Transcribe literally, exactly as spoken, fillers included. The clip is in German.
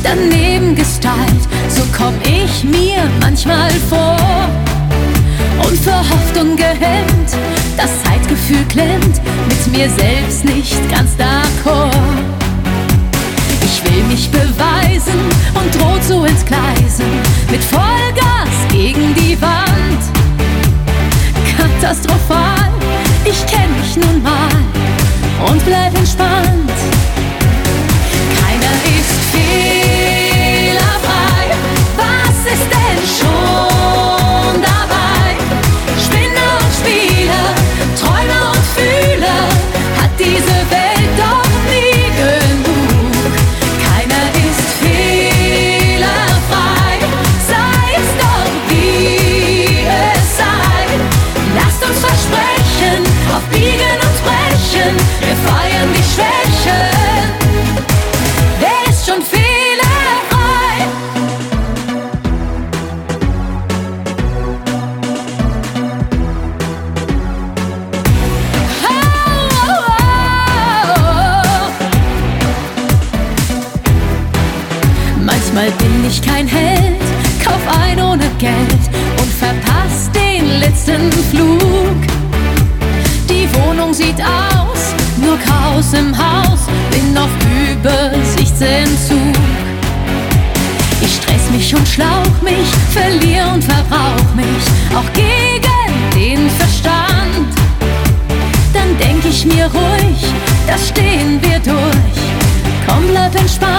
daneben gestylt, so komm ich mir manchmal vor. Unverhofft und gehemmt, das Zeitgefühl klemmt, mit mir selbst nicht ganz d'accord. Ich will mich beweisen und droh zu entgleisen, mit Vollgas gegen die Wand. Katastrophal, ich kenn mich nun mal und bleib entspannt. Keiner ist fehlerfrei, was ist denn schon dabei? Spinner und Spieler, Träumer und Fühler, hat diese Welt doch nie genug. Keiner ist fehlerfrei, sei es doch wie es sei. Lasst uns versprechen, auf Biegen und Brechen, wir feiern die Schwächen. Wer ist schon fehlerfrei? Manchmal bin ich kein Held, kauf ein ohne Geld und verpass den letzten Flug. Die Wohnung sieht aus, nur Chaos im Haus, bin auf Übersichtsentzug. Ich stress mich und schlauch mich, verlier und verbrauch mich, auch gegen den Verstand. Dann denk ich mir ruhig, das stehen wir durch, komm bleib entspannt.